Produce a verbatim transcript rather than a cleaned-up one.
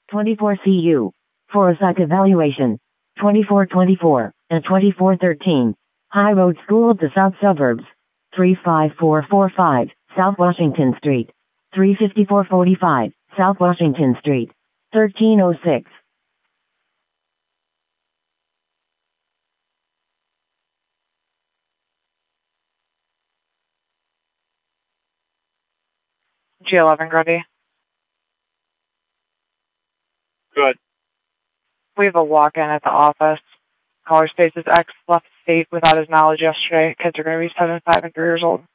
twenty-four C U. For a psych evaluation. twenty-four twenty-four and twenty-four thirteen. High Road School of the South Suburbs. three five four four five, South Washington Street. three fifty-four forty-five, South Washington Street. thirteen oh six. G eleven, Grundy. Good. We have a walk-in at the office. Caller space is X, left state without his knowledge yesterday. Kids are going to be seven, five, and three years old.